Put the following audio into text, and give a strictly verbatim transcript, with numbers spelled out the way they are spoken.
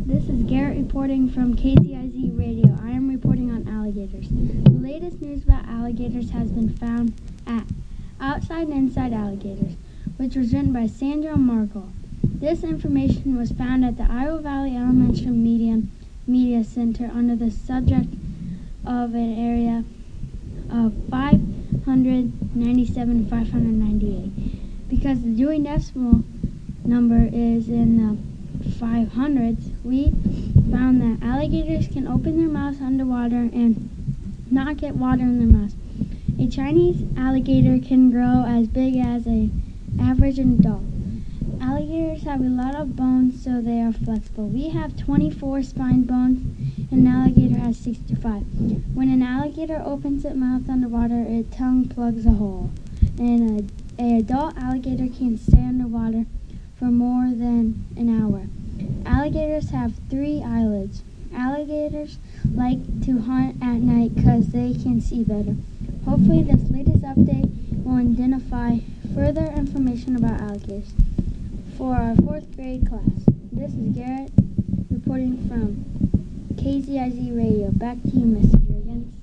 This is Garrett reporting from K Z I Z Radio. I am reporting on alligators. The latest news about alligators has been found at Outside and Inside Alligators, which was written by Sandra Markle. This information was found at the Iowa Valley Elementary Media, Media Center under the subject of an area of five hundred ninety-seven thousand five hundred ninety-eight. Because the Dewey Decimal number is in the five hundreds, we found that alligators can open their mouths underwater and not get water in their mouths. A Chinese alligator can grow as big as an average adult. Alligators have a lot of bones, so they are flexible. We have twenty-four spine bones, and an alligator has sixty-five. When an alligator opens its mouth underwater, its tongue plugs a hole, and an adult alligator can stay underwater for more than an hour. Alligators have three eyelids. Alligators like to hunt at night because they can see better. Hopefully this latest update will identify further information about alligators for our fourth grade class. This is Garrett reporting from K Z I Z Radio. Back to you, Mister Jurgens.